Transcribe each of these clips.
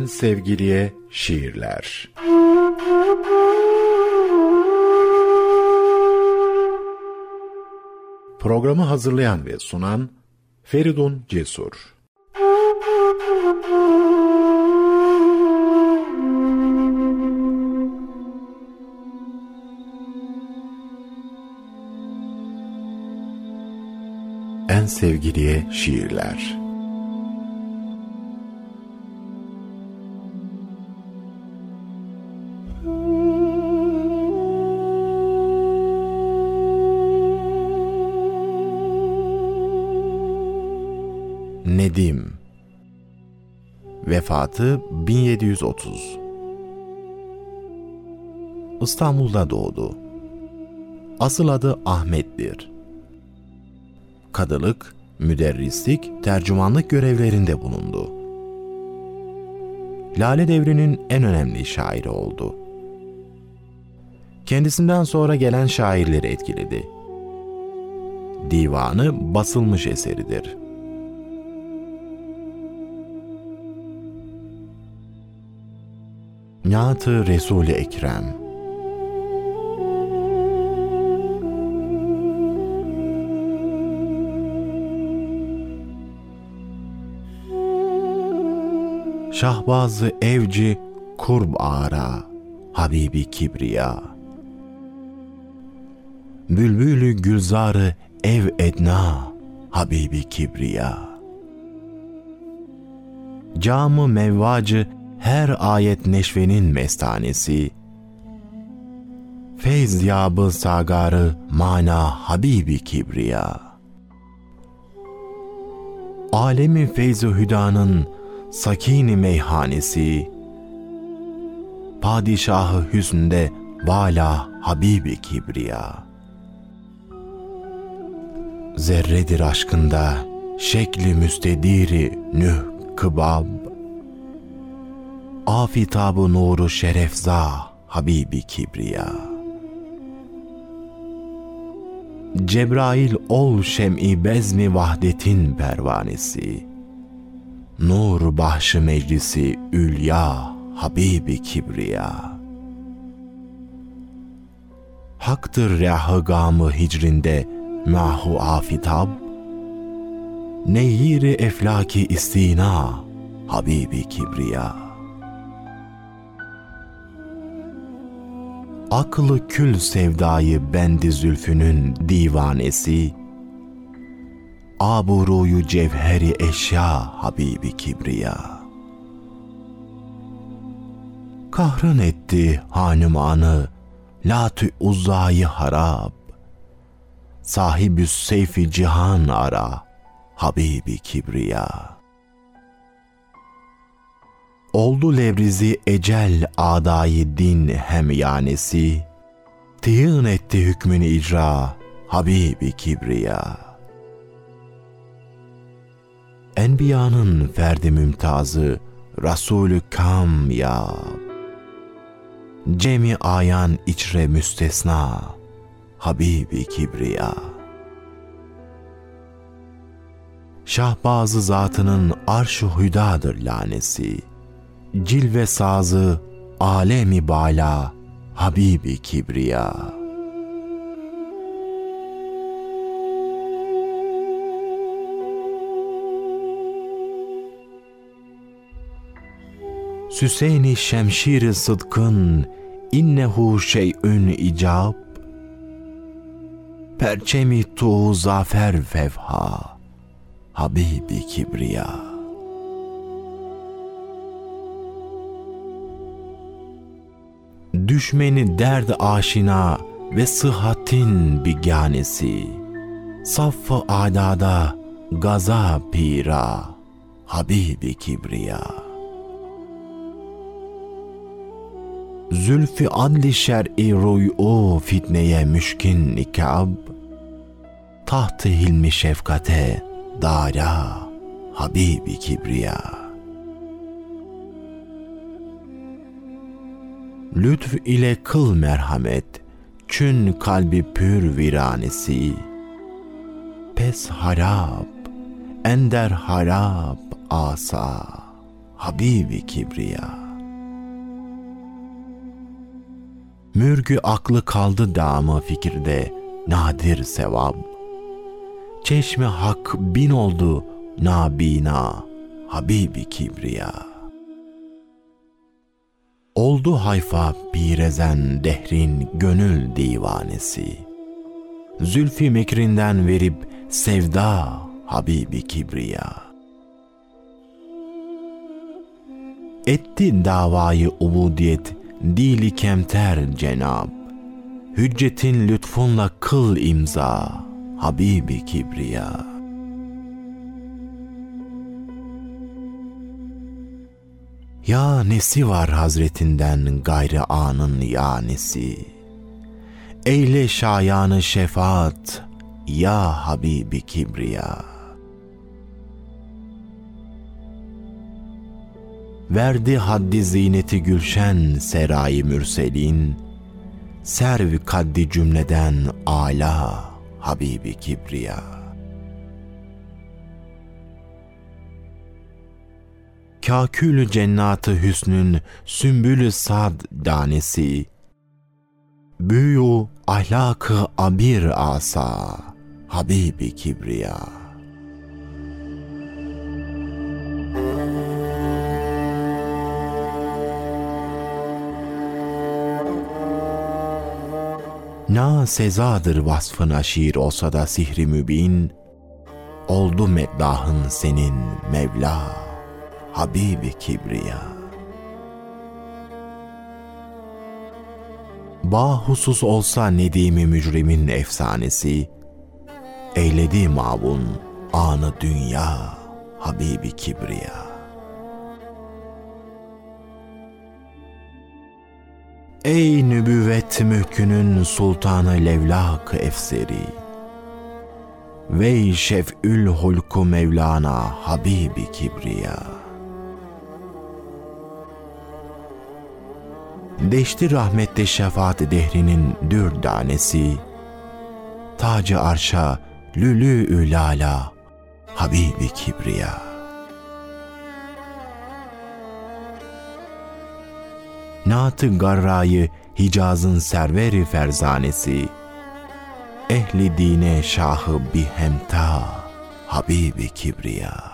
En sevgiliye şiirler. Programı hazırlayan ve sunan Feridun Cesur. En sevgiliye şiirler. Nedim. Vefatı 1730. İstanbul'da doğdu. Asıl adı Ahmet'tir. Kadılık, müderrislik, tercümanlık görevlerinde bulundu. Lale Devri'nin en önemli şairi oldu. Kendisinden sonra gelen şairleri etkiledi. Divanı basılmış eseridir. Nât-ı Resul-i Ekrem. Şahbaz-ı evci kurb ara, Habibi kibriya. Bülbülü gülzarı ev edna, Habibi kibriya. Cam-ı mevvacı her ayet neşvenin mestanesi, feyz yabı sagarı mana Habibi kibriya. Alemi feyz-i hüdanın sakini meyhanesi, padişahı hüsnde vala Habibi kibriya. Zerredir aşkında şekli müstediri nüh kıbab, afitab-ı nuru şerefza Habibi kibriya. Cebrail ol şem'i bezmi vahdetin pervanesi, nur bahşı meclisi ülya Habibi kibriya. Haktır rehâ gâmı hicrində mahu afitab, neyir-i eflaki istina Habibi kibriya. Aklı kül sevdayı bendi zülfünün divanesi, aburuyu cevheri eşya Habibi kibriya. Kahrın etti hanümanı Lat-ı Uzza'yı harab, sahibü seyfi cihan ara Habibi kibriya. Oldu levrizi ecel adayı din hemyanesi, tıyın etti hükmünü icra Habibi kibriya. Enbiyanın ferdi mümtazı Rasul-ü kamyab, cemi ayan içre müstesna Habibi kibriya. Şahbazı zatının arş-ı hüdadır lanesi, cilve sazı alemi bala Habibi kibriya. Süseyni şemşir-i sıdkın innehu şey'ün icab, perçemi tu zafer fevha Habibi kibriya. Düşmeni derd aşina ve sıhhatin biganesi, saff-ı adada gaza pira Habibi kibriya. Zülfü adli şer'i ruyu fitneye müşkin nikab, taht-ı hilmi şefkate dara Habibi kibriya. Lütf ile kıl merhamet, çün kalbi pür viranesi, pes harap, ender harap asa Habibi Kibriya. Mürgü aklı kaldı damı fikirde, nadir sevap. Çeşme hak bin oldu nabina, Habibi Kibriya. Oldu hayfa pirezen dehrin gönül divanesi. Zülfü mekrinden verip sevda, Habibi Kibriya. Etti davayı ubudiyet, dili kemter Cenab. Hüccetin lütfunla kıl imza, Habibi Kibriya. Ya nesi var Hazretinden gayrı anın yanesi. Eyle şayanı şefaat, ya Habibi Kibriya. Verdi haddi zineti gülşen serai mürselin, serv kaddi cümleden âlâ, Habibi Kibriya. Kâkül cennatı hüsnün sümbülü sad danesi, büyü ahlakı abir asa, Habibi Kibriya. Na sezadır vasfın aşir olsa da sihri mübin, oldu meddahın senin Mevla, Habibi Kibriya. Bahusus olsa nedimi mücrimin efsanesi, eyledi mavun anı dünya, Habibi Kibriya. Ey nübüvvet mülkünün sultanı levlak efseri, vey şef'ül hulku Mevlana, Habibi Kibriya. Deşti rahmette şefaat dehrinin dürdanesi, tacı arşa lülü lala, Habibi Kibriya. Naat-ı garrayı Hicaz'ın serveri ferzanesi, ehli dine şahı bihemta, Habibi Kibriya.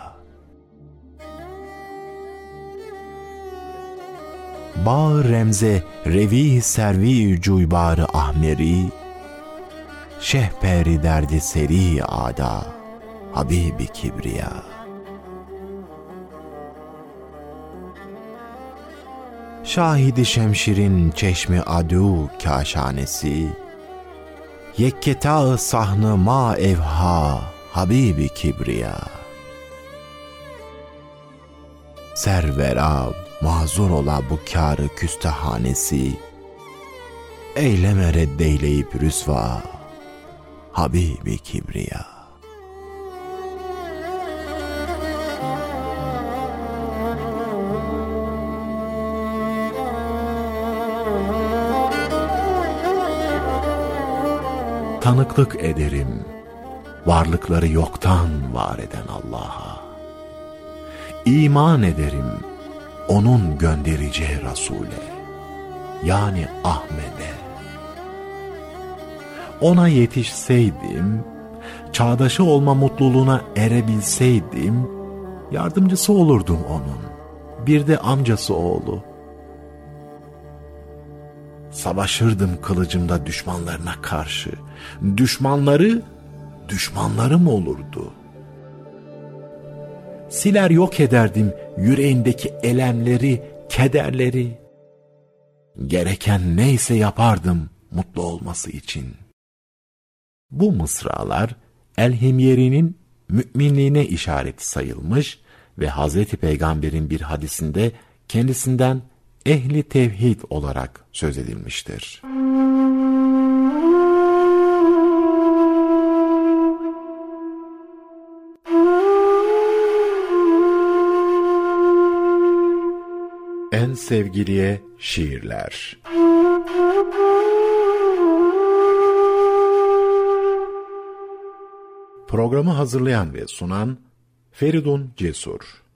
Bağ remze revi servi cuybar ahmeri, şehperi derdi seri ada, Habibi Kibriya. Şahidi şemşirin çeşmi adu kaşanesi, yekketa sahnı ma evha, Habibi Kibriya. Servera mazur ola bu kârı küstehanesi, eyleme reddeyleyip rüsva, Habibi Kibriya. Tanıklık ederim varlıkları yoktan var eden Allah'a. İman ederim onun göndereceği Resul'e, yani Ahmet'e. Ona yetişseydim, çağdaşı olma mutluluğuna erebilseydim, yardımcısı olurdum onun, bir de amcası oğlu. Savaşırdım kılıcımda düşmanlarına karşı, düşmanlarım olurdu. Siler yok ederdim yüreğindeki elemleri, kederleri. Gereken neyse yapardım mutlu olması için. Bu mısralar El-Himyeri'nin müminliğine işaret sayılmış ve Hazreti Peygamber'in bir hadisinde kendisinden ehli tevhid olarak söz edilmiştir. En sevgiliye şiirler. Programı hazırlayan ve sunan Feridun Cesur.